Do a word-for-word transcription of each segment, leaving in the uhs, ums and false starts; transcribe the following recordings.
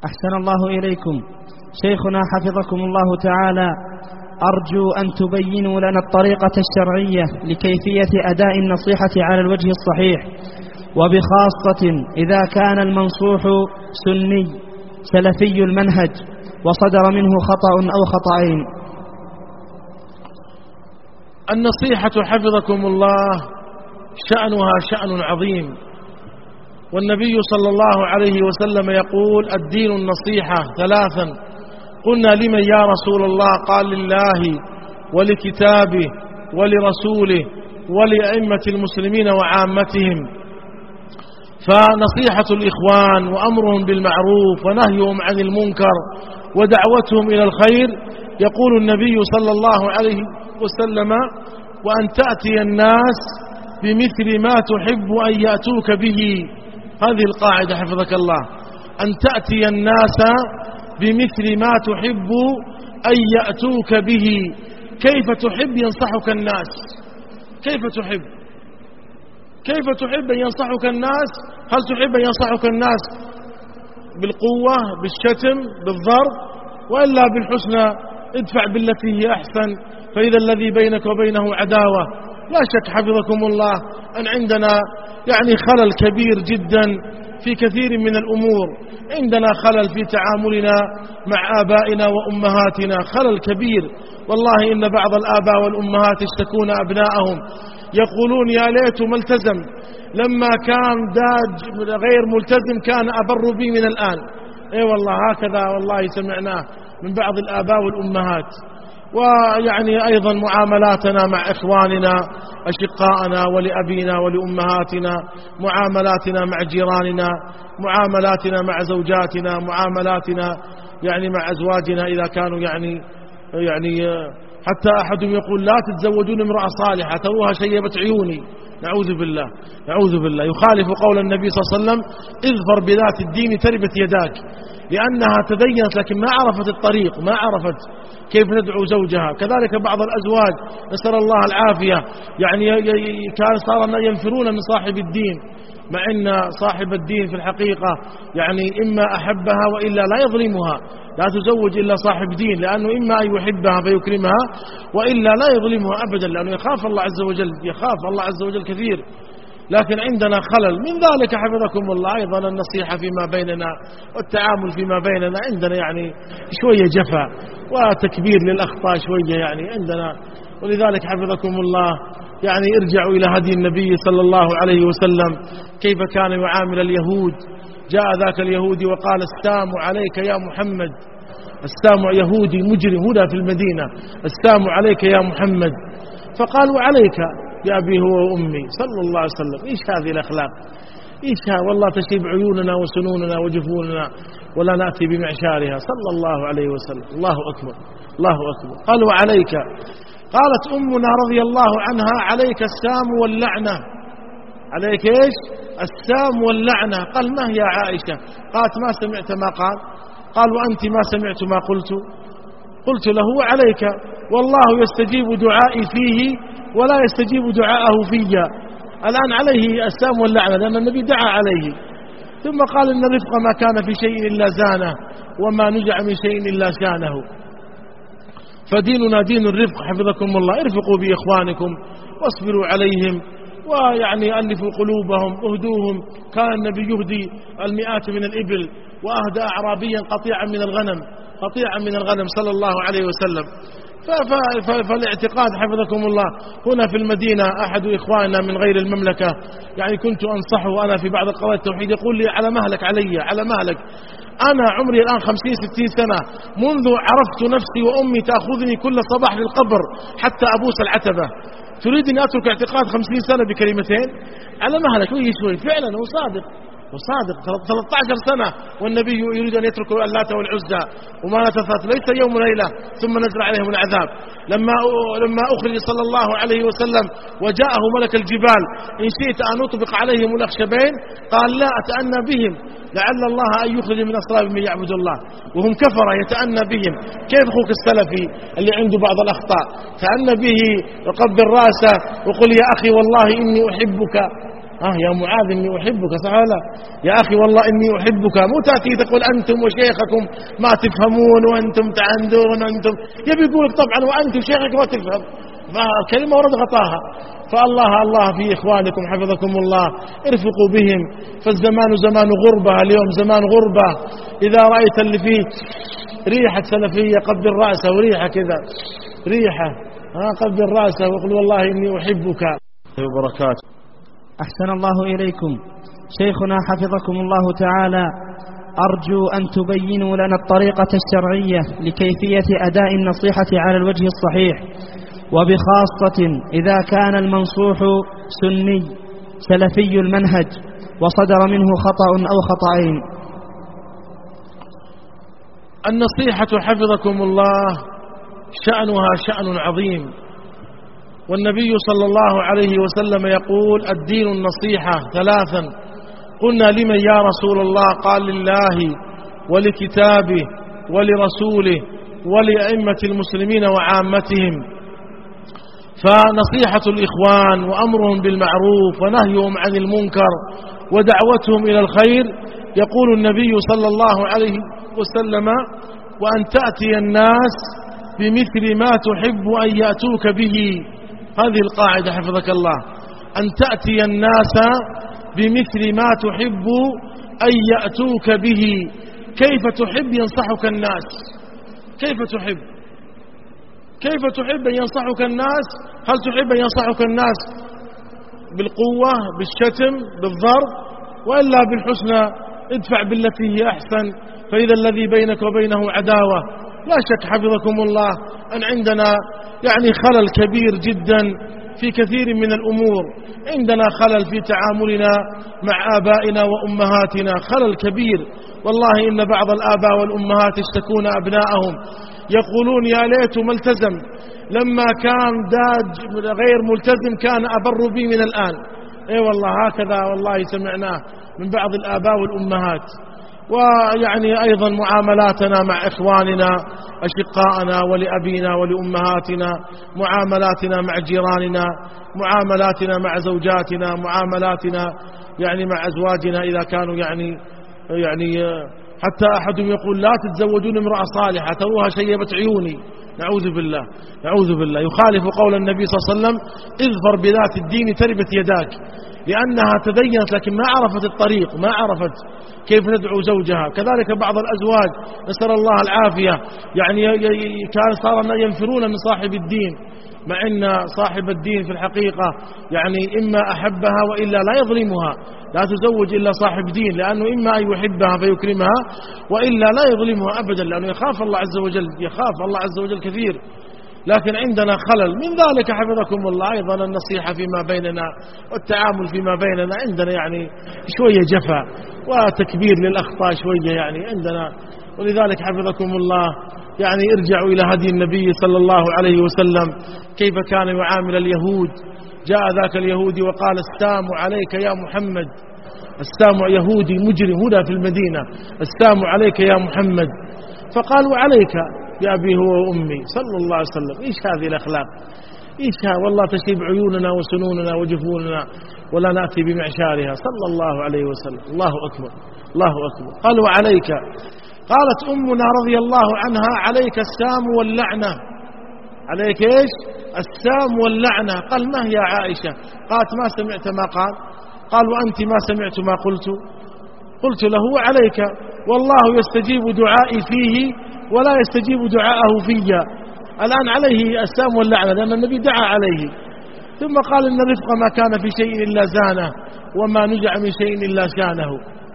أحسن الله إليكم. شيخنا حفظكم الله تعالى، أرجو أن تبينوا لنا الطريقة الشرعية لكيفية أداء النصيحة على الوجه الصحيح، وبخاصة إذا كان المنصوح سني سلفي المنهج وصدر منه خطأ أو خطأين. النصيحة حفظكم الله شأنها شأن عظيم، والنبي صلى الله عليه وسلم يقول: الدين النصيحة ثلاثا. قلنا: لمن يا رسول الله؟ قال: لله ولكتابه ولرسوله ولأئمة المسلمين وعامتهم. فنصيحة الإخوان وأمرهم بالمعروف ونهيهم عن المنكر ودعوتهم إلى الخير، يقول النبي صلى الله عليه وسلم: وأن تأتي الناس بمثل ما تحب أن يأتوك به. هذه القاعدة حفظك الله، أن تأتي الناس بمثل ما تحب أن يأتوك به. كيف تحب ينصحك الناس؟ كيف تحب كيف تحب أن ينصحك الناس؟ هل تحب أن ينصحك الناس بالقوة، بالشتم، بالضرب، وإلا بالحسنى؟ ادفع بالتي هي أحسن فإذا الذي بينك وبينه عداوة. لا شك حفظكم الله أن عندنا يعني خلل كبير جدا في كثير من الأمور. عندنا خلل في تعاملنا مع آبائنا وأمهاتنا، خلل كبير. والله إن بعض الآباء والأمهات يشتكون أبنائهم يقولون: يا ليت ما التزم، لما كان داج غير ملتزم كان أبر بي من الآن. اي والله هكذا والله سمعناه من بعض الآباء والأمهات. ويعني أيضا معاملاتنا مع إخواننا أشقائنا ولأبينا ولأمهاتنا، معاملاتنا مع جيراننا، معاملاتنا مع زوجاتنا، معاملاتنا يعني مع أزواجنا إذا كانوا يعني يعني حتى أحدهم يقول: لا تتزوجون امرأة صالحة توها شيبت عيوني. نعوذ بالله نعوذ بالله. يخالف قول النبي صلى الله عليه وسلم: اظفر بذات الدين تربت يداك، لأنها تدينت لكن ما عرفت الطريق، ما عرفت كيف تدعو زوجها. كذلك بعض الأزواج نسأل الله العافية يعني كان صار ينفرون من صاحب الدين، مع أن صاحب الدين في الحقيقة يعني إما أحبها وإلا لا يظلمها. لا تزوج إلا صاحب دين، لأنه إما أن يحبها فيكرمها وإلا لا يظلمها أبدا، لأنه يخاف الله عز وجل، يخاف الله عز وجل كثير. لكن عندنا خلل من ذلك حفظكم الله أيضا النصيحة فيما بيننا والتعامل فيما بيننا عندنا يعني شوية جفا وتكبير للأخطاء شوية يعني عندنا. ولذلك حفظكم الله يعني ارجعوا إلى هدي النبي صلى الله عليه وسلم كيف كان يعامل اليهود. جاء ذاك اليهودي وقال: السلام عليك يا محمد. السلام يهودي مجرم هنا في المدينة: السلام عليك يا محمد. فقالوا: عليك بأبي هو وأمي صلى الله عليه وسلم. إيش هذه الأخلاق؟ إيش ها والله تشيب عيوننا وسنوننا وجفوننا ولا نأتي بمعشارها صلى الله عليه وسلم. الله أكبر الله أكبر. قالوا: عليك. قالت أمنا رضي الله عنها: عليك السام واللعنة. عليك إيش؟ السام واللعنة. قال: ما هي عائشة؟ قالت: ما سمعت ما قال. قال: وأنت ما سمعت ما قلت؟ قلت له: عليك، والله يستجيب دعائي فيه ولا يستجيب دعاءه فيا. الآن عليه السام واللعنة لأن النبي دعا عليه. ثم قال: إن الرفق ما كان في شيء إلا زانه، وما نزع من شيء إلا شانه. فديننا دين الرفق حفظكم الله. ارفقوا بإخوانكم واصبروا عليهم، ويعني ألفوا قلوبهم، اهدوهم. كان النبي يهدي المئات من الإبل، وأهدى أعرابيا قطيعا من الغنم قطيعا من الغنم صلى الله عليه وسلم. فالاعتقاد حفظكم الله هنا في المدينة أحد إخواننا من غير المملكة يعني كنت أنصحه أنا في بعض قضايا التوحيد، يقول لي: على مهلك علي على مهلك. أنا عمري الآن خمسين ستين سنة، منذ عرفت نفسي وأمي تأخذني كل صباح للقبر حتى أبوس العتبة. تريد أن أترك اعتقاد خمسين سنة بكلمتين؟ على مهلك وهي شوي. فعلا هو صادق وصادق. ثلاثة عشر سنة والنبي يريد أن يترك اللات والعزى وما نتثات ليس يوم ليلة ثم نزل عليهم العذاب. لما لما أخرج صلى الله عليه وسلم وجاءه ملك الجبال: إن شئت أن أطبق عليهم الأخشبين؟ قال: لا، أتأنى بهم، لعل الله أن يخرج من أصلاب من يعبد الله وهم كفر يتأنى بهم. كيف أخوك السلفي اللي عنده بعض الأخطاء تأنى به وقبل راسه وقل: يا أخي والله إني أحبك. آه يا معاذ إني أحبك، صح ولا لا؟ يا أخي والله إني أحبك، مو تأتي تقول أنتم وشيخكم ما تفهمون وأنتم تعندون وأنتم، يبي يقولك طبعا وأنتم شيخك ما تفهم، فالكلمة ورد غطاها. فالله الله في إخوانكم حفظكم الله، ارفقوا بهم، فالزمان زمان غربة، اليوم زمان غربة. إذا رأيت اللي فيه ريحة سلفية قبل رأسه وريحة كذا ريحة ها قبل رأسه وقل والله إني أحبك وبركاته. أحسن الله إليكم. شيخنا حفظكم الله تعالى، أرجو أن تبينوا لنا الطريقة الشرعية لكيفية أداء النصيحة على الوجه الصحيح، وبخاصة إذا كان المنصوح سني سلفي المنهج وصدر منه خطأ أو خطأين. النصيحة حفظكم الله شأنها شأن عظيم، والنبي صلى الله عليه وسلم يقول الدين النصيحة ثلاثا. قلنا لمن يا رسول الله؟ قال لله ولكتابه ولرسوله ولأئمة المسلمين وعامتهم. فنصيحة الإخوان وأمرهم بالمعروف ونهيهم عن المنكر ودعوتهم إلى الخير، يقول النبي صلى الله عليه وسلم وأن تأتي الناس بمثل ما تحب أن يأتوك به. هذه القاعدة حفظك الله، أن تأتي الناس بمثل ما تحب أن يأتوك به. كيف تحب ينصحك الناس؟ كيف تحب كيف تحب أن ينصحك الناس؟ هل تحب أن ينصحك الناس بالقوة بالشتم بالضرب، وإلا بالحسنى؟ ادفع بالتي هي أحسن فإذا الذي بينك وبينه عداوة. لا شك حفظكم الله أن عندنا يعني خلل كبير جدا في كثير من الأمور. عندنا خلل في تعاملنا مع آبائنا وأمهاتنا، خلل كبير والله. إن بعض الآباء والأمهات يشتكون أبنائهم يقولون يا ليت ما التزم، لما كان داج غير ملتزم كان أبر بي من الآن. اي والله هكذا والله سمعناه من بعض الآباء والأمهات. ويعني أيضا معاملاتنا مع إخواننا أشقائنا ولأبينا ولأمهاتنا، معاملاتنا مع جيراننا، معاملاتنا مع زوجاتنا، معاملاتنا يعني مع أزواجنا إذا كانوا يعني يعني حتى أحدهم يقول لا تتزوجون امرأة صالحة توها شيبت عيوني، نعوذ بالله نعوذ بالله. يخالف قول النبي صلى الله عليه وسلم اظفر بذات الدين تربت يداك، لأنها تدينت لكن ما عرفت الطريق، ما عرفت كيف ندعو زوجها. كذلك بعض الأزواج نسأل الله العافية يعني كان صار ينفرون من صاحب الدين، مع أن صاحب الدين في الحقيقة يعني إما أحبها وإلا لا يظلمها. لا تزوج إلا صاحب دين، لأنه إما أن يحبها فيكرمها وإلا لا يظلمها أبدا، لأنه يخاف الله عز وجل، يخاف الله عز وجل كثير. لكن عندنا خلل من ذلك حفظكم الله أيضا النصيحة فيما بيننا والتعامل فيما بيننا عندنا يعني شوية جفا وتكبير للأخطاء شوية يعني عندنا. ولذلك حفظكم الله يعني ارجعوا إلى هدي النبي صلى الله عليه وسلم كيف كان يعامل اليهود. جاء ذاك اليهودي وقال السلام عليك يا محمد، السلام يهودي مجرم هنا في المدينة، السلام عليك يا محمد. فقال وعليك يا أبي هو وأمي صلى الله عليه وسلم. إيش هذه الأخلاق؟ إيش ها والله تشيب عيوننا وسنوننا وجفوننا ولا نأتي بمعشارها صلى الله عليه وسلم. الله أكبر الله أكبر. قال وعليك. قالت أمنا رضي الله عنها عليك السام واللعنة. عليك إيش؟ السام واللعنة. قال ما هي عائشة؟ قالت ما سمعت ما قال. قال وأنت ما سمعت ما قلت؟ قلت له وعليك، والله يستجيب دعائي فيه ولا يستجيب دعاءه فيا. الآن عليه السام واللعنة لأن النبي دعا عليه. ثم قال إن الرفق ما كان في شيء إلا زانه وما نزع من شيء إلا شانه.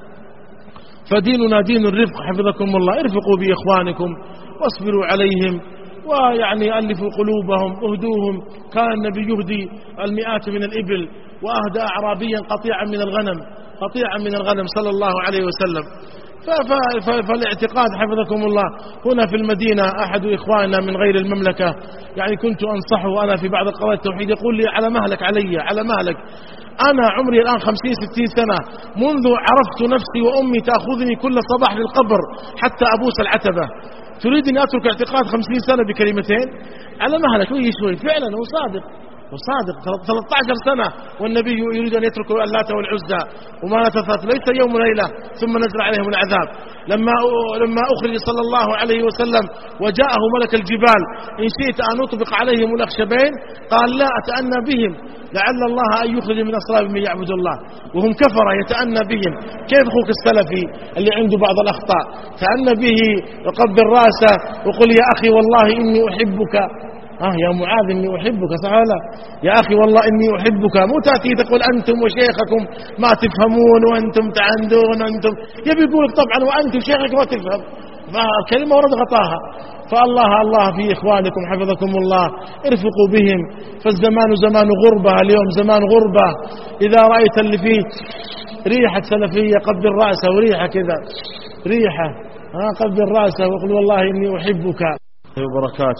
فديننا دين الرفق حفظكم الله. ارفقوا بإخوانكم واصبروا عليهم ويعني ألفوا قلوبهم اهدوهم. كان النبي يهدي المئات من الإبل وأهدى أعرابيا قطيعا من الغنم قطيعا من الغنم صلى الله عليه وسلم. فالاعتقاد حفظكم الله هنا في المدينة أحد إخواننا من غير المملكة يعني كنت أنصحه أنا في بعض القضايا التوحيد يقول لي على مهلك علي على مهلك. أنا عمري الآن خمسين ستين سنة، منذ عرفت نفسي وأمي تأخذني كل صباح للقبر حتى أبوس العتبة، تريد أن أترك اعتقاد خمسين سنة بكلمتين؟ على مهلك شوي شوي. فعلا هو صادق وصادق ثلاثة عشر سنة والنبي يريد أن يترك اللات والعزى ومناة الثالثة ليس يوم وليلة ثم نزل عليهم العذاب. لما لما أخرج صلى الله عليه وسلم وجاءه ملك الجبال إن شئت أن أطبق عليهم الأخشبين قال لا أتأنى بهم لعل الله أن يخرج من أصلابهم من يعبد الله وهم كفر يتأنى بهم. كيف أخوك السلفي اللي عنده بعض الأخطاء تأنى به وقبل راسه وقل يا أخي والله إني أحبك. آه يا معاذ إني أحبك صح ولا يا أخي والله إني أحبك. مو تأتي تقول أنتم وشيخكم ما تفهمون وأنتم تعندون وأنتم يبي يقولك طبعا وأنتم شيخك ما تفهم فالكلمة ورد غطاها. فالله الله في إخوانكم حفظكم الله ارفقوا بهم فالزمان زمان غربة اليوم زمان غربة. إذا رأيت اللي فيه ريحة سلفية قبل رأسه وريحة كذا ريحة ها قبل رأسه وقل والله إني أحبك وبركاته.